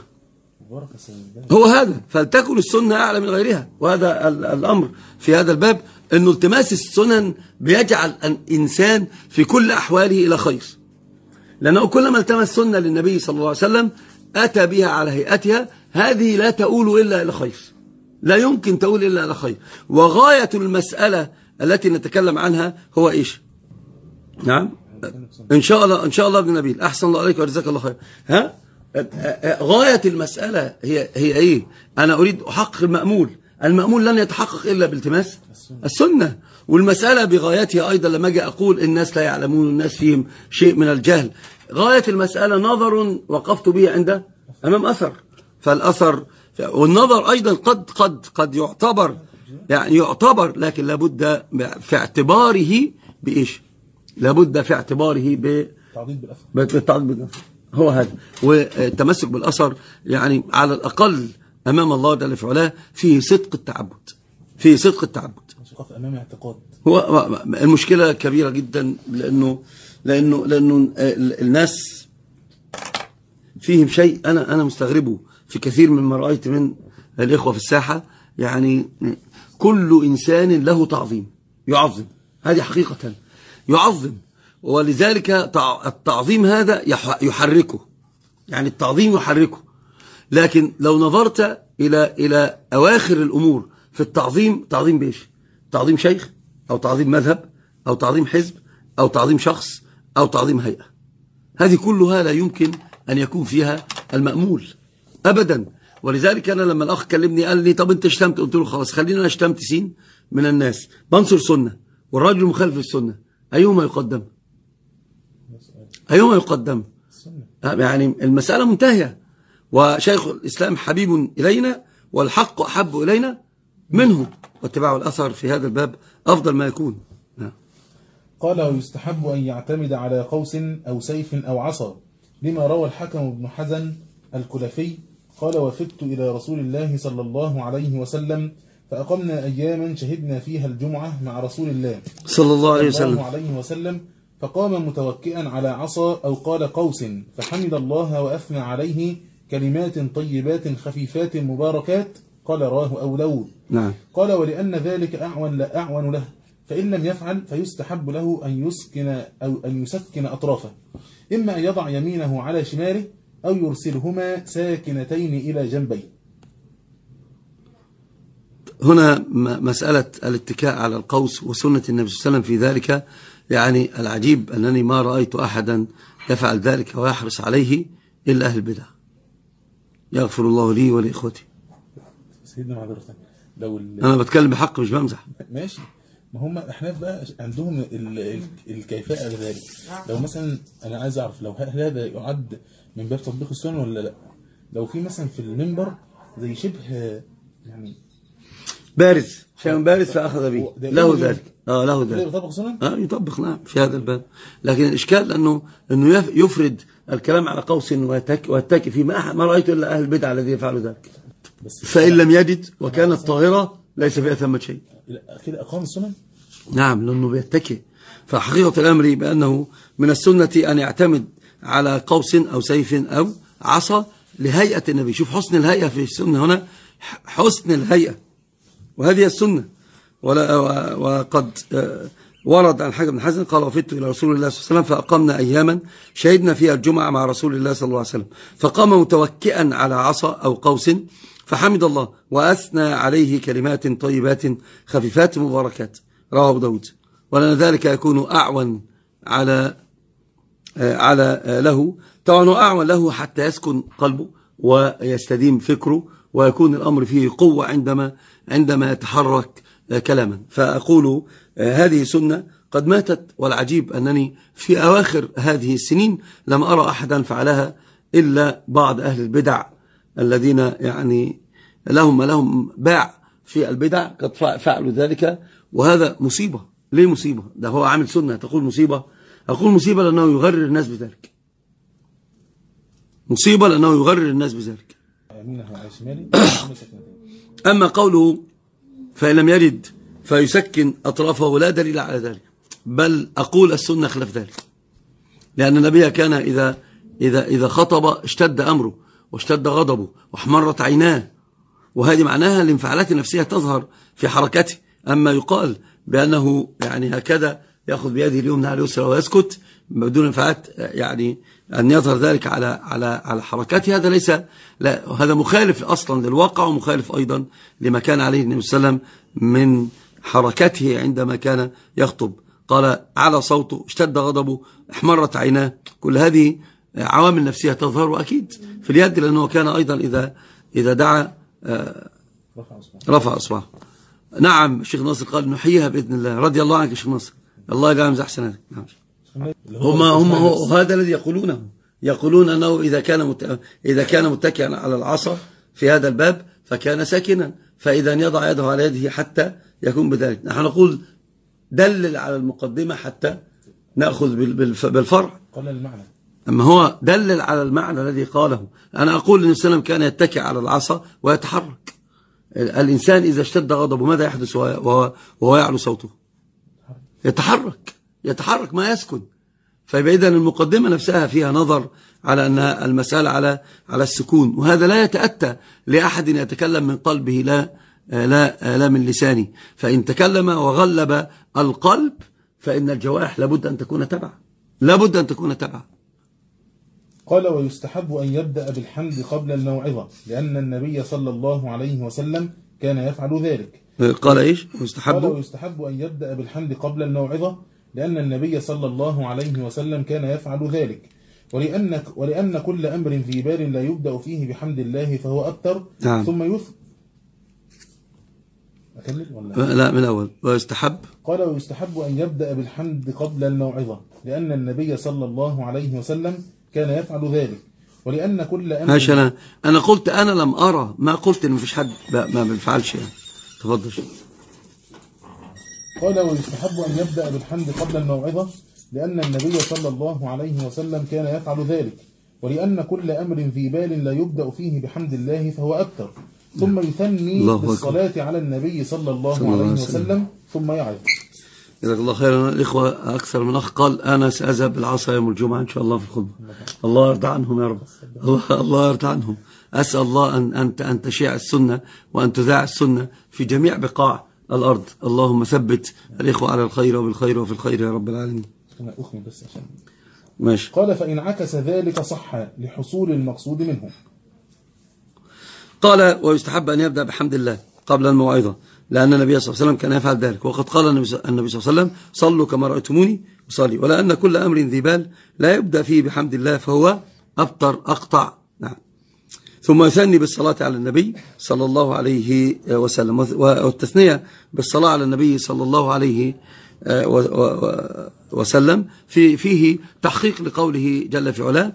هو هذا، فلتكن السنة أعلى من غيرها. وهذا الأمر في هذا الباب، أنه التماس السنن بيجعل الإنسان في كل أحواله إلى خير، لأنه كلما التمس سنة للنبي صلى الله عليه وسلم أتى بها على هيئتها، هذه لا تؤول إلا إلى خير، لا يمكن تؤول إلا إلى خير. وغاية المسألة التي نتكلم عنها هو إيش؟ نعم إن شاء الله إن شاء الله ابن نبيل، أحسن الله عليك وجزاك الله خير. ها غاية المسألة هي هي إيه؟ أنا أريد أحقق المأمول. المأمول لن يتحقق إلا بالتماس السنة. والمسألة بغايتها أيضا لما أجي أقول الناس لا يعلمون، الناس فيهم شيء من الجهل، غاية المسألة نظر وقفت به عند أمام أثر، فالأثر والنظر أيضا قد قد قد يعتبر، يعني يعتبر، لكن لابد في اعتباره بإيش؟ لابد في اعتباره بالتعضيد بالأثر. هو هذا. والتمسك بالأثر يعني على الأقل أمام الله جل في علاه فيه صدق التعبد، فيه صدق التعبد أمام اعتقاد. هو المشكلة كبيرة جدا، لأنه لأنه لأنه الناس فيهم شيء أنا أنا مستغربه في كثير من ما رأيت من الإخوة في الساحة. يعني كل إنسان له تعظيم، يعظم، هذه حقيقة يعظم، ولذلك التعظيم هذا يحركه، يعني التعظيم يحركه. لكن لو نظرت إلى إلى أواخر الأمور في التعظيم، تعظيم بإيش؟ تعظيم شيخ أو تعظيم مذهب أو تعظيم حزب أو تعظيم شخص أو تعظيم هيئة، هذه كلها لا يمكن أن يكون فيها المأمول أبدا. ولذلك أنا لما الأخ كلمني قال لي طب أنت اشتمت، قلت له خلاص خلينا أنا اشتمت سين من الناس، بنصر سنة والراجل مخالف للسنة، أيهما يقدم؟ أيهما يقدم؟ يعني المسألة منتهية، وشيخ الإسلام حبيب إلينا والحق أحب إلينا منه، واتباع الأثر في هذا الباب أفضل ما يكون. قال ويستحب أن يعتمد على قوس أو سيف أو عصا، لما روى الحكم بن حزن الكلفي قال وفدت إلى رسول الله صلى الله عليه وسلم فأقمنا أياما شهدنا فيها الجمعة مع رسول الله صلى الله عليه وسلم, عليه وسلم فقام متوكئا على عصا أو قال قوس فحمد الله وأثنى عليه كلمات طيبات خفيفات مباركات، قال راه أو داود. نعم. قال ولأن ذلك أعون لا أعون له، فإن لم يفعل فيستحب له أن يسكن أو أن يسكن أطرافه، إما أن يضع يمينه على شماله أو يرسلهما ساكنتين إلى جنبيه. هنا مسألة الاتكاء على القوس وسنة النبي صلى الله عليه وسلم في ذلك، يعني العجيب أنني ما رأيت أحدا يفعل ذلك ويحرص عليه إلا أهل البدع. يغفر الله لي ولإخوتي. سيدنا حضرتك لو أنا بتكلم بحق مش بمزح. ماشي، ما هم احنا بقى عندهم الكيفاءة لذلك. لو مثلا أنا عايز أعرف لو هذا يعد من باب تطبيق السنن ولا لا. لو في مثلا في المنبر زي شبه يعني بارز، شيء بارز فأخذ به، له ذلك. اه له ذلك. يطبق سنن؟ اه يطبق نعم في هذا الباب. لكن الإشكال أنه أنه يفرد الكلام على قوس ويتكي فيه، ما ما رأيت إلا أهل البدع الذي يفعل ذلك. فإن لم يجد وكانت طاهرة ليس فيها ثمة شيء. كده أقام السنن؟ نعم، لأنه بيتكي فحقيقة الأمر بأنه من السنة أن يعتمد على قوس أو سيف أو عصا لهيئة النبي. شوف حسن الهيئة في السنة هنا، حسن الهيئة، وهذه السنة. وقد ورد عن حاجة بن حزن قال وفدت إلى رسول الله صلى الله عليه وسلم فأقمنا أياما شهدنا فيها الجمعة مع رسول الله صلى الله عليه وسلم، فقام متوكئا على عصا أو قوس فحمد الله وأثنى عليه كلمات طيبات خفيفات مباركات، رواه أبو داود. ولأن ذلك يكون أعون على على له، طبعا أعون له حتى يسكن قلبه ويستديم فكره ويكون الأمر فيه قوة عندما عندما يتحرك كلاما. فأقول هذه سنة قد ماتت، والعجيب أنني في أواخر هذه السنين لم أرى أحدا فعلها إلا بعض أهل البدع الذين يعني لهم لهم باع في البدع قد فعلوا ذلك، وهذا مصيبة. ليه مصيبة؟ ده هو عامل سنة تقول مصيبة؟ أقول مصيبة لأنه يغرر الناس بذلك، مصيبة لأنه يغرر الناس بذلك. أما قوله فإن لم يرد فيسكن أطرافه لا دليل على ذلك، بل أقول السنة خلاف ذلك، لأن النبي كان إذا إذا إذا خطب اشتد أمره واشتد غضبه واحمرت عيناه، وهذه معناها الانفعالات النفسية تظهر في حركته. أما يقال بأنه يعني هكذا يأخذ بيده اليمنى على اليسرى ويسكت بدون انفعالات، يعني أن يظهر ذلك على على على حركاته، هذا ليس لا هذا مخالف أصلا للواقع، ومخالف أيضا لما كان عليه النبي صلى الله عليه وسلم من حركته عندما كان يخطب. قال على صوته، اشتد غضبه، احمرت عيناه، كل هذه عوامل نفسية تظهر أكيد في اليد، لأنه كان أيضا إذا إذا دعا رفع أصبعه. نعم الشيخ ناصر قال نحييها بإذن الله، رضي الله عنك يا شيخ ناصر، الله يجعل مزح حسناتك. نعم هم هم هذا الذي يقولونه، يقولون أنه إذا كان إذا كان متكئا على العصا في هذا الباب فكان ساكنا، فإذا يضع يده على يده حتى يكون بذلك. نحن نقول دلل على المقدمة حتى نأخذ بالفرع. قال المعنى، أما هو دلل على المعنى الذي قاله. أنا أقول النبي صلى الله عليه وسلم كان يتكئ على العصا ويتحرك. الإنسان إذا اشتد غضبه ماذا يحدث وهو, وهو يعلو صوته؟ يتحرك يتحرك ما يسكن. فإذا المقدمة نفسها فيها نظر على أن المسألة على على السكون، وهذا لا يتأتى لأحد يتكلم من قلبه لا لا لا من لسانه. فإن تكلم وغلب القلب فإن الجوارح لابد أن تكون تبع لابد أن تكون تبع. قال ويستحب أن يبدأ بالحمد قبل الموعظة، لأن النبي صلى الله عليه وسلم كان يفعل ذلك. قال إيش؟ ويستحب قال ويستحب أن يبدأ بالحمد قبل الموعظة، لأن النبي صلى الله عليه وسلم كان يفعل ذلك، ولأن, ولأن كل أمر ذي بال لا يبدأ فيه بحمد الله فهو أبتر. نعم. ثم يث أكمل ولا لا من أول. ويستحب قال ويستحب أن يبدأ بالحمد قبل الموعظة، لأن النبي صلى الله عليه وسلم كان يفعل ذلك، ولأن كل أمر ماشي. أنا أنا قلت أنا لم أرى، ما قلت إن مفيش حد ما بيفعلش يعني. تفضل. قال ويستحب أن يبدأ بالحمد قبل الموعظة، لأن النبي صلى الله عليه وسلم كان يفعل ذلك، ولأن كل أمر ذي بال لا يبدأ فيه بحمد الله فهو أبتر. ثم يثني بالصلاة على النبي صلى الله عليه وسلم ثم يعظ. جزاك الله خيرا. الإخوة أكثر من أخ قال أنا سأذهب بالعصا يوم الجمعة إن شاء الله في الخطبة. الله يرضى عنهم يا رب. الله الله يرضى عنهم. أسأل الله أن أن أن تشيع السنة وأن تذاع السنة في جميع بقاع الأرض. اللهم ثبت الإخوة على الخير وبالخير وفي الخير يا رب العالمين. أنا أخمي بس عشان ماشي. قال فإن عكس ذلك صح لحصول المقصود منه. قال ويستحب أن يبدأ بحمد الله قبل الموعظة، لأن النبي صلى الله عليه وسلم كان يفعل ذلك، وقد قال النبي صلى الله عليه وسلم صلوا كما رأيتموني أصلي، ولأن كل أمر ذي بال لا يبدأ فيه بحمد الله فهو أبتر أقطع. نعم. ثم يثني بالصلاة على النبي صلى الله عليه وسلم، والتثنية بالصلاة على النبي صلى الله عليه وسلم في فيه تحقيق لقوله جل في علاه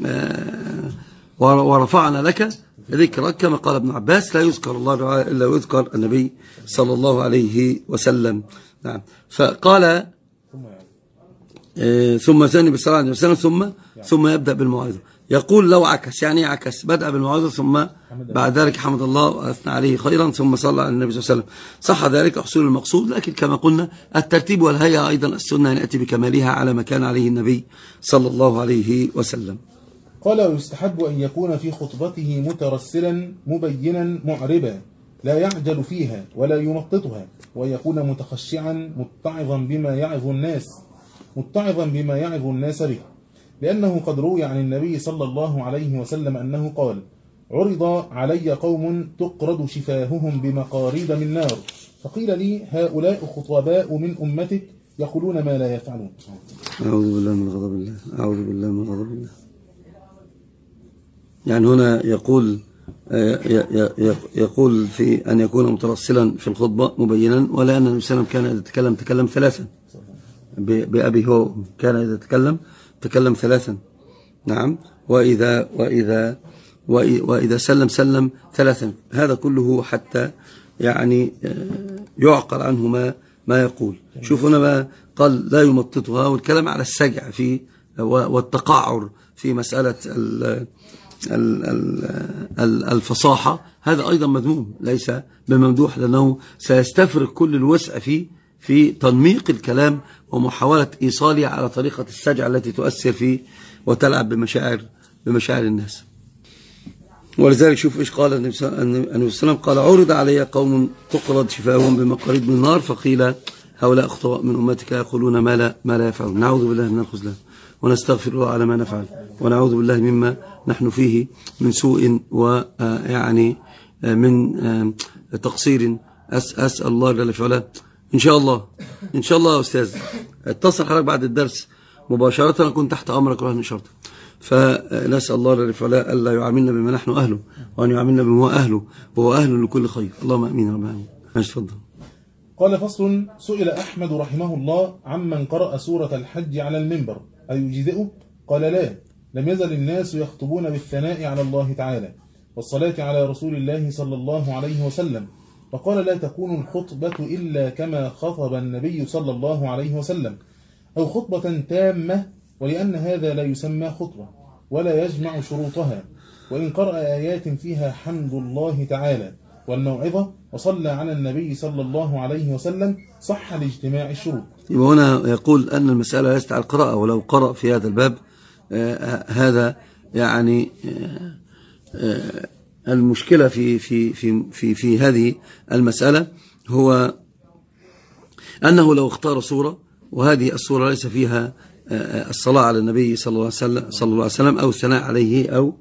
ورفعنا لك ذكرك، كما قال ابن عباس لا يذكر الله إلا يذكر النبي صلى الله عليه وسلم. نعم. فقال ثم ثاني بالصلاة عليه وسلم ثم ثم يبدأ بالموعظة، يقول لو عكس، يعني عكس، بدأ بالموعظة ثم بعد ذلك حمد الله وأثنى عليه خيرا ثم صلى على النبي صلى الله عليه وسلم، صح ذلك حصول المقصود. لكن كما قلنا الترتيب والهيئة أيضا السنة أن يأتي بكمالها على ما كان عليه النبي صلى الله عليه وسلم. قال: ويستحب أن يكون في خطبته مترسلا مبينا معربا لا يعجل فيها ولا يمططها، ويكون متخشعا متعظا بما يعظ الناس متعظا بما يعظ الناس به، لأنه قد روي عن النبي صلى الله عليه وسلم أنه قال: عرض علي قوم تقرض شفاههم بمقاريد من نار، فقيل لي: هؤلاء خطباء من أمتك يقولون ما لا يفعلون. أعوذ بالله من غضب الله، أعوذ بالله من غضب الله. يعني هنا يقول يقول في أن يكون مترسلا في الخطبة مبينا، ولا أن النبي صلى الله عليه وسلم كان إذا تكلم تكلم ثلاثا، بأبي هو كان إذا تكلم تكلم ثلاثا. نعم. وإذا وإذا وإذا سلم سلم ثلاثا. هذا كله حتى يعني يعقل عنه ما ما يقول. شوف هنا بقى قال لا يمططها، والكلام على السجع في والتقعر في مسألة الفصاحة، هذا أيضا مذموم ليس بممدوح، لأنه سيستفرغ كل الوسع في في تنميق الكلام ومحاولة إيصاله على طريقة السجع التي تؤثر فيه وتلعب بمشاعر بمشاعر الناس. ولذلك شوف إيش قال النبي صلى الله عليه وسلم: قال: عرض علي قوم تقرض شفاههم بمقاريد من نار، فقيل: هؤلاء خطباء من أمتك يقولون ما لا ما لا يفعلون. نعوذ بالله من الخذلان، ونستغفر الله على ما نفعل، ونعوذ بالله مما نحن فيه من سوء ويعني من تقصير. أسأل الله جل في علاه إن شاء الله إن شاء الله يا أستاذ اتصل حضرتك بعد الدرس مباشرة، أكون تحت أمرك ورهن شرطك. فنسأل الله جل في علاه ألا يعاملنا بما نحن أهله، وأن يعاملنا بما هو أهله، وهو أهل لكل خير. اللهم أمين رب العالمين. تفضل. قال: فصل. سئل أحمد رحمه الله عمن قرأ سورة الحج على المنبر أيجزئه؟ قال: لا، لم يزل الناس يخطبون بالثناء على الله تعالى والصلاة على رسول الله صلى الله عليه وسلم، فقال: لا تكون الخطبة إلا كما خطب النبي صلى الله عليه وسلم، أو خطبة تامة، ولأن هذا لا يسمى خطبة ولا يجمع شروطها، وإن قرأ آيات فيها حمد الله تعالى والموعظة وصلى على النبي صلى الله عليه وسلم صح لاجتماع الشروط. يبقى هنا يقول أن المسألة ليست على القراءة، ولو قرأ في هذا الباب آه هذا يعني آه آه المشكلة في في في في في هذه المسألة هو أنه لو اختار صورة وهذه الصورة ليس فيها الصلاة على النبي صلى الله عليه وسلم صلى الله عليه وسلم أو الثناء عليه أو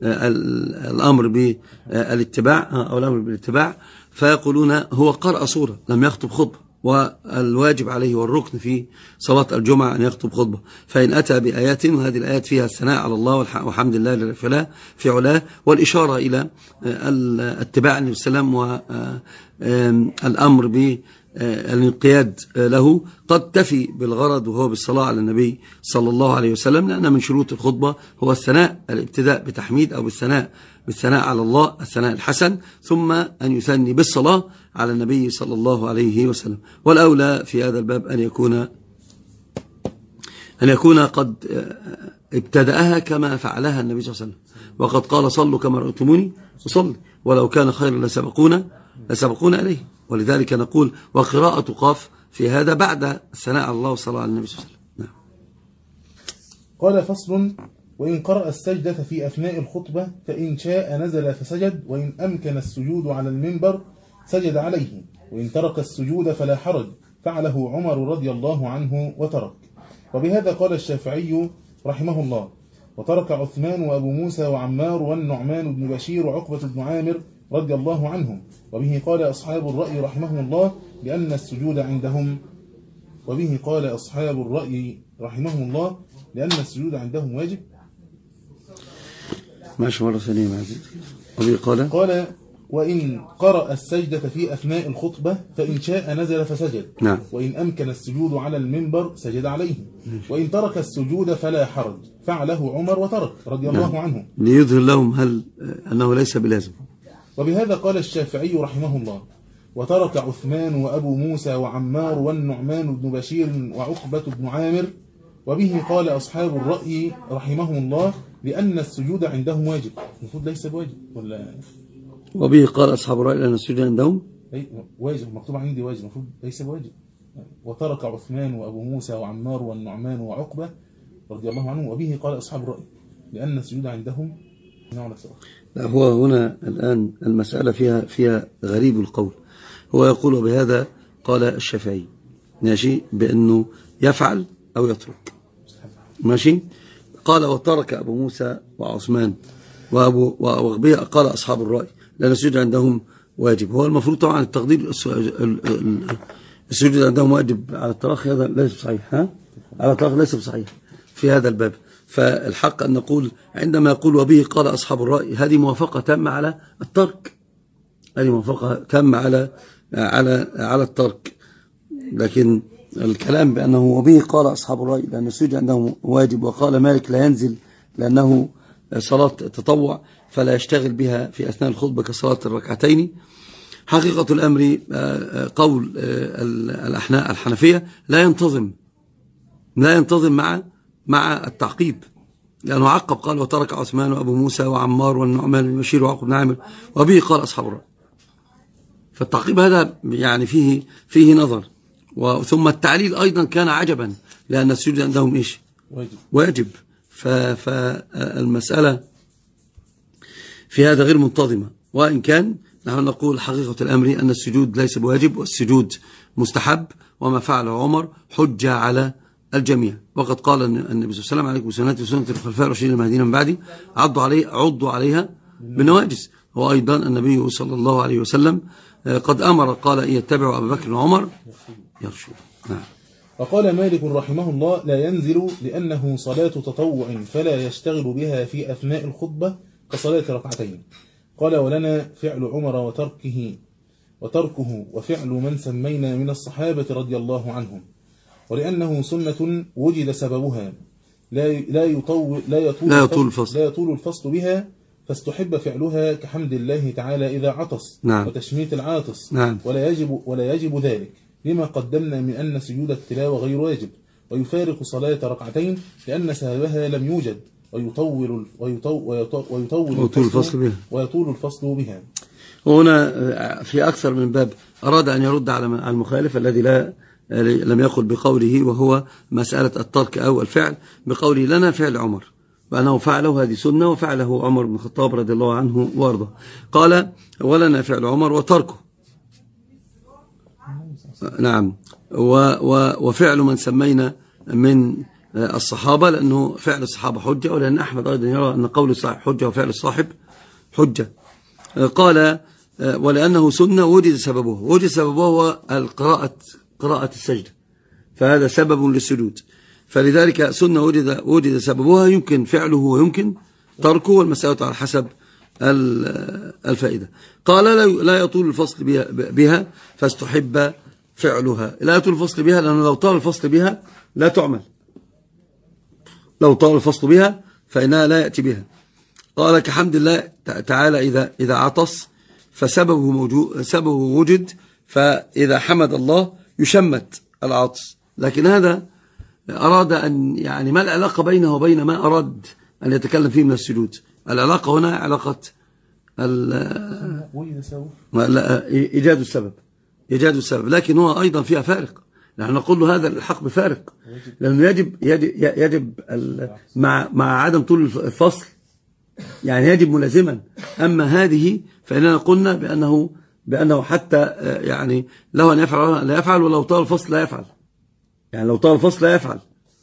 الأمر بالاتباع أو الأمر بالاتباع، فيقولون هو قرأ صورة لم يخطب خطبة، والواجب عليه والركن في صلاة الجمعة أن يخطب خطبة. فإن أتى بآيات وهذه الآيات فيها الثناء على الله وحمد الله جل في علاه والإشارة إلى اتباع النبي صلى الله عليه وسلم والأمر بالانقياد له، قد تفي بالغرض وهو بالصلاة على النبي صلى الله عليه وسلم، لأن من شروط الخطبة هو الثناء، الابتداء بتحميد أو بالثناء بالثناء على الله، الثناء الحسن، ثم أن يثني بالصلاة على النبي صلى الله عليه وسلم. والأولى في هذا الباب أن يكون أن يكون قد ابتدأها كما فعلها النبي صلى الله عليه وسلم، وقد قال: صلوا كما رأيتموني أصلي، ولو كان خيرا لسبقونا لسبقونا إليه. ولذلك نقول وقراءة قاف في هذا بعد الثناء على الله والصلاة على النبي صلى الله عليه وسلم. نعم. قال: فصل. وإن قرأ السجدة في أثناء الخطبة فإن شاء نزل فسجد، وإن أمكن السجود على المنبر سجد عليه، وإن ترك السجود فلا حرج، فعله عمر رضي الله عنه وترك. وبهذا قال الشافعي رحمه الله: وترك عثمان وأبو موسى وعمار والنعمان بن بشير وعقبة بن عامر رضي الله عنهم. وبه قال أصحاب الرأي رحمهم الله لأن السجود عندهم وبه قال أصحاب الرأي رحمهم الله لأن السجود عندهم واجب. ماشي مرة ثانية معزيز. وبه قال قال: وإن قرأ السجدة في أثناء الخطبة فإن شاء نزل فسجد، نعم. وإن أمكن السجود على المنبر سجد عليه، وإن ترك السجود فلا حرج، فعله عمر وترك رضي الله نعم. عنه، ليظهر لهم هل أنه ليس بلازم. وبهذا قال الشافعي رحمه الله: وترك عثمان وأبو موسى وعمار والنعمان بن بشير وعقبة بن عامر. وبه قال أصحاب الرأي رحمهم الله لأن السجود عندهم واجب. المفروض ليس بواجب ولا؟ وبه قال أصحاب الرأي لأن السجود عندهم واجب، مكتوب عندي واجب، المفروض ليس بواجب. وترك عثمان وأبو موسى وعمار والنعمان وعقبة رضي الله عنهم، وبه قال أصحاب الرأي لأن السجود عندهم. لا، هو هنا الآن المسألة فيها فيها غريب القول. هو يقول بهذا قال الشافعي ماشي بأنه يفعل أو يترك ماشي. قال وترك أبو موسى وعثمان وأبو وأبو قال أصحاب الرأي لأن السجود عندهم واجب. هو المفروض طبعا التقدير السجود عندهم واجب على الطلاق، هذا ليس صحيح. ها على الطلاق ليس بصحيح في هذا الباب. فالحق أن نقول عندما يقول وبه قال أصحاب الرأي هذه موافقة تامة على الترك، هذه موافقة تامة على على على الترك. لكن الكلام بأنه وبه قال أصحاب الرأي لأن السجود عندهم واجب، وقال مالك لا ينزل لأنه صلاة تطوع فلا يشتغل بها في أثناء الخطبة كصلاة الركعتين. حقيقة الأمر قول الأحناء الحنفية لا ينتظم لا ينتظم مع مع التعقيب، لأنه عقب قال وترك عثمان وأبو موسى وعمار والنعمان بن بشير وعقب بن عامر وبه قال أصحاب الرأي. فالتعقيب هذا يعني فيه فيه نظر. وثم التعليل أيضا كان عجبا لأن السجود عندهم إيش؟ واجب, واجب. فالمسألة في هذا غير منتظمة. وإن كان نحن نقول حقيقة الأمر أن السجود ليس بواجب والسجود مستحب، وما فعله عمر حجة على الجميع. وقد قال النبي صلى الله عليه وسلم عليكم بسنتي وسنة الخلفاء الراشدين المهديين من بعدي عضوا عليه عضوا عليها بالنواجذ. وأيضا النبي صلى الله عليه وسلم قد أمر قال إن يتبعوا أبا بكر وعمر يرشد. نعم. وقال مالك رحمه الله لا ينزل لأنه صلاة تطوع فلا يشتغل بها في أثناء الخطبة كصلاة ركعتين. قال ولنا فعل عمر وتركه وتركه وفعل من سمينا من الصحابة رضي الله عنهم، ولأنه سنة وجد سببها لا لا يطول لا يطول, لا يطول الفصل لا يطول الفصل بها، فاستحب فعلها كحمد الله تعالى إذا عطس. نعم. وتشميت العاطس. نعم. ولا يجب ولا يجب ذلك لما قدمنا من أن سجود التلاوة غير واجب، ويفارق صلاة ركعتين لأن سببها لم يوجد، ويطول ويطول ويطول الفصل بها ويطول الفصل بها. هنا في أكثر من باب أراد أن يرد على المخالف الذي لا لم يقل بقوله، وهو مسألة الترك أو الفعل بقوله لنا فعل عمر وأنه فعله هذه سنة وفعله عمر بن الخطاب رضي الله عنه وارضاه. قال ولنا فعل عمر وتركه. نعم. وفعل من سمينا من الصحابة لأنه فعل الصحابة حجة، ولأن أحمد أيضا يرى أن قول الصاحب حجة وفعل الصاحب حجة. قال ولأنه سنة وجد سببه وجد سببه هو القراءة قراءة السجدة، فهذا سبب للسجود، فلذلك سنة وجد وجد سببها يمكن فعله ويمكن تركه، والمسألة على حسب الفائدة. قال لا يطول الفصل بها فاستحب فعلها. لا يطول الفصل بها لأنه لو طال الفصل بها لا تعمل، لو طال الفصل بها فإنها لا يأتي بها. قال كحمد الله تعالى إذا إذا عطس فسببه موجود سببه وجد، فإذا حمد الله يشمت العطس. لكن هذا أراد أن يعني ما العلاقة بينه وبين ما أراد أن يتكلم فيه من السجود؟ العلاقة هنا علاقة إيجاد السبب إيجاد السبب لكن هو أيضا فيها فارق. نحن نقول له هذا الحق بفارق، لأنه يجب يجب, يجب مع مع عدم طول الفصل يعني يجب ملازما. أما هذه فإننا قلنا بأنه بأنه حتى يعني له أن يفعل لا يفعل، ولو طال الفصل لا يفعل، يعني لو طال الفصل لا يفعل.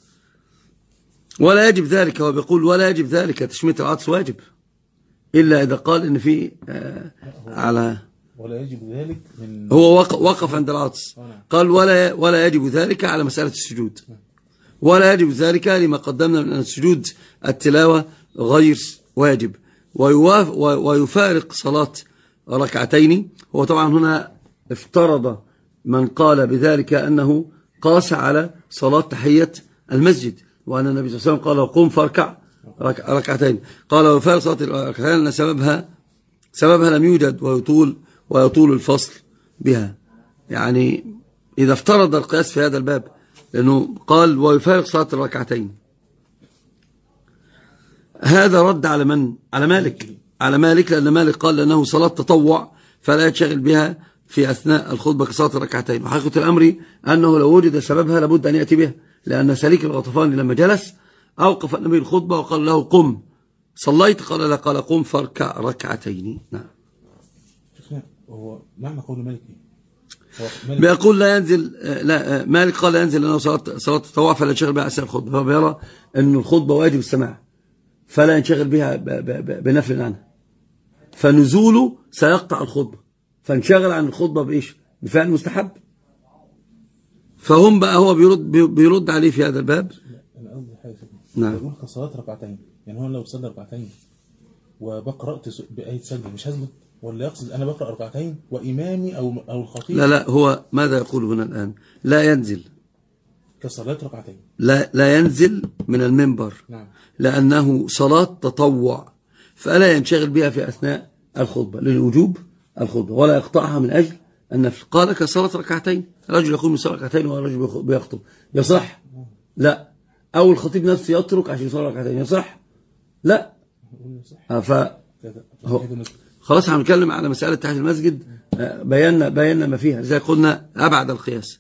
ولا يجب ذلك، هو بيقول ولا يجب ذلك تشميت العطس واجب إلا إذا قال إن في على ولا يجب ذلك من هو وقف عند العطس قال ولا ولا يجب ذلك على مسألة السجود، ولا يجب ذلك لما قدمنا من أن السجود التلاوة غير واجب، ويفارق صلاة ركعتين. هو طبعا هنا افترض من قال بذلك أنه قاس على صلاة تحية المسجد، وأن النبي صلى الله عليه وسلم قال قم فاركع ركعتين. قال ويفارق صلاة الركعتين أن سببها سببها لم يوجد ويطول ويطول الفصل بها. يعني إذا افترض القياس في هذا الباب، لأنه قال ويفارق صلاة الركعتين، هذا رد على من؟ على مالك، على مالك، لأن مالك قال أنه صلاة تطوع فلا يتشغل بها في أثناء الخطبة كصلاة الركعتين. وحقيقة الأمر أنه لو وجد سببها لابد أن يأتي بها، لأن سليك الغطفاني لما جلس أوقف النبي الخطبة وقال له قم، صليت؟ قال لا، قال قم فاركع ركعتين. نعم. هو معنى قول مالك ايه؟ بيقول لا ينزل، لا مالك قال لا ينزل لأنه صلاة صلاة التطوع فلا ينشغل بها أثناء الخطبة، هو بيرى أن الخطبة واجب السماع فلا ينشغل بها بنفل عنها، فنزوله سيقطع الخطبة، فانشغل عن الخطبة بإيش؟ بفعل مستحب. فهم بقى هو بيرد بيرد عليه في هذا الباب. انا قصدي حاجه نعم. بقول كصلاه ركعتين، يعني هو لو صلى ركعتين وبقرات بايه سجده مش هسجد، ولا يقصد انا بقرا ركعتين وامامي او او الخطيب؟ لا لا، هو ماذا يقول هنا الآن؟ لا ينزل كصلاه ركعتين، لا لا ينزل من المنبر. نعم. لأنه صلاة تطوع فلا ينشغل بها في أثناء الخطبة للوجوب الخطبة، ولا يقطعها من أجل النفل. قال كصلاة ركعتين، رجل يقول من صلاة ركعتين ورجل بيخطب، يصح؟ لا. أو الخطيب نفسه يترك عشان يصلي ركعتين، يصح؟ لا. ف خلاص هنتكلم على مسألة تحت المسجد، بينا بينا ما فيها زي قلنا أبعد القياس.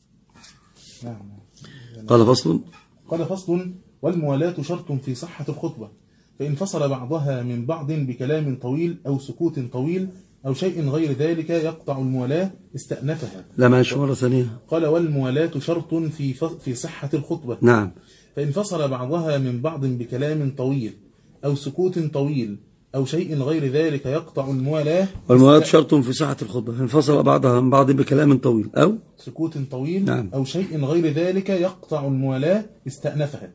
قال فصل قال فصل والموالاة شرط في صحة الخطبة، فإن فصل بعضها من بعض بكلام طويل أو سكوت طويل أو شيء غير ذلك يقطع الموالاة استأنفها. لا معلش مرة ثانية. قال والموالاة شرط في في صحة الخطبة. نعم. فإن فصل بعضها من بعض بكلام طويل أو سكوت طويل أو شيء غير ذلك يقطع الموالاة. والموالاة شرط في صحة الخطبة، فإن فصل بعضها من بعض بكلام طويل أو سكوت طويل. نعم. أو شيء غير ذلك يقطع الموالاة استأنفها.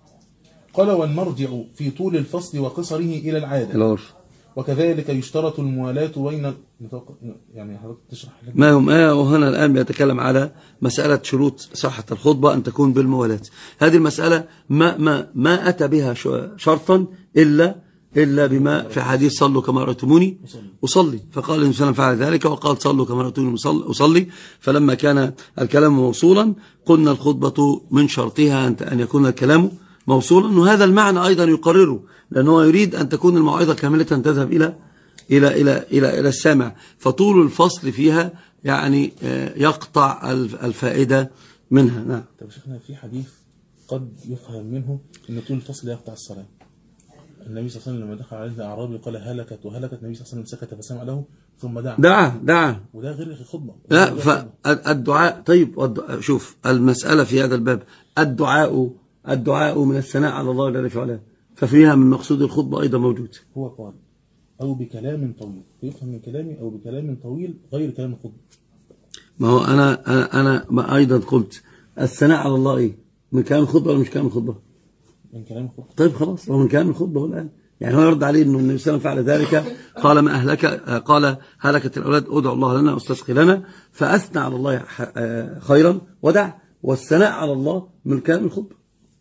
قال والمرجع في طول الفصل وقصره إلى العادة العرف، وكذلك يشترط الموالاة بين يعني حضرتك تشرح ما هم آه وهنا الآن بيتكلم على مسألة شروط صحة الخطبة أن تكون بالموالاة. هذه المسألة ما ما ما أتى بها شرطا إلا إلا بما في حديث صلوا كما رأيتموني أصلي، فقال النبي صلى الله عليه وسلم فعل ذلك وقال صلوا كما رأيتموني أصلي. فلما كان الكلام موصولا قلنا الخطبة من شرطها أن يكون الكلام موصولا، وهذا المعنى أيضا يقرره، لأنه يريد أن تكون الموعظة كاملة تذهب إلى إلى إلى إلى إلى السامع، فطول الفصل فيها يعني يقطع الفائدة منها. نعم. طب شيخنا في حديث قد يفهم منه أن طول الفصل يقطع الصلاة. النبي صلى الله عليه وسلم لما دخل عليه الأعرابي قال هلكت وهلكت، النبي صلى الله عليه وسلم سكت فسمع له ثم دعا دعا دعا وده غير الخطبة. لا، فالدعاء طيب. شوف المسألة في هذا الباب، الدعاء الدعاء من الثناء على الله جل وعلا، ففيها من مقصود الخطبة أيضا موجود. هو قال أو بكلام طويل، يفهم من كلامي أو بكلام طويل غير كلام الخطبة. ما هو أنا أنا أنا ما أيضا قلت الثناء على الله إيه؟ من كلام الخطبة ولا مش كلام الخطبة؟ من كلام الخطبة. طيب خلاص، هو من كلام الخطبة هو الآن، يعني هو يرد عليه إنه النبي صلى الله عليه وسلم فعل ذلك، قال ما أهلك، قال هلكت الأولاد ادعوا الله لنا واستسقي لنا، فأثنى على الله خيرا ودع، والثناء على الله من كلام الخطبة.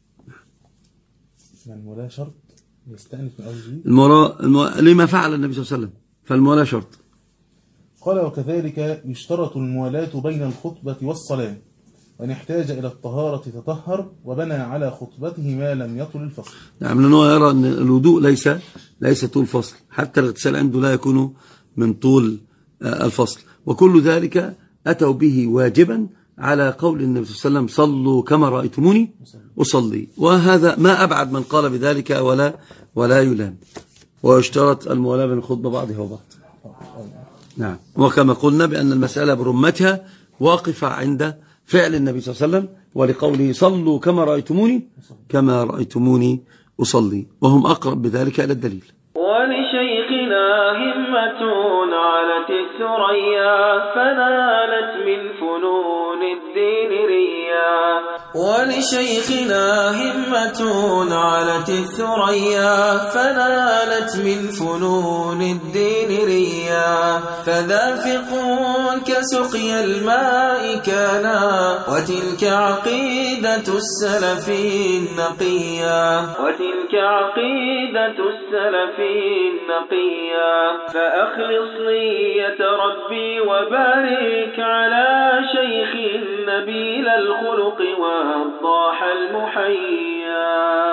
يعني المولاة شرط يستأنف من أول جديد. المولاة المو... لما فعل النبي صلى الله عليه وسلم، فالمولاة شرط. قال وكذلك يشترط الموالاة بين الخطبة والصلاة، وإن احتاج إلى الطهارة تطهر وبنى على خطبته ما لم يطل الفصل. نعم، لأنه يرى أن الوضوء ليس ليس طول فصل، حتى الاغتسال عنده لا يكون من طول الفصل، وكل ذلك أتوا به واجبا على قول النبي صلى الله عليه وسلم صلوا كما رأيتموني أصلي، وهذا ما أبعد من قال بذلك ولا ولا يلام. ويشترط الموالاة بين الخطبة بعضها وبعض. نعم، وكما قلنا بأن المسألة برمتها واقفة عند فعل النبي صلى الله عليه وسلم ولقوله صلوا كما رأيتموني كما رأيتموني أصلي، وهم أقرب بذلك إلى الدليل. ولشيخنا همة علت الثريا فنالت من فنون الدين ريا. ولشيخنا همة علت الثريا فنالت من فنون الدين ريا. فذا فقه كسقي الماء كانا وتلك عقيدة السلف النقيا. وتلك عقيدة السلف النقيا. فأخلص نية ربي وبارك على شيخ نبيل الخلق والضاح المحيا.